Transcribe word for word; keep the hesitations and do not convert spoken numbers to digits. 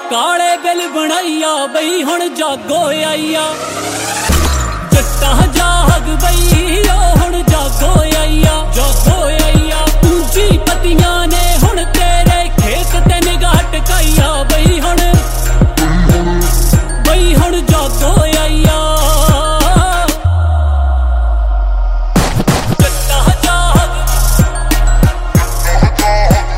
काले बिल बनाइया बई हुण जागो आईया जट्टा जाग बई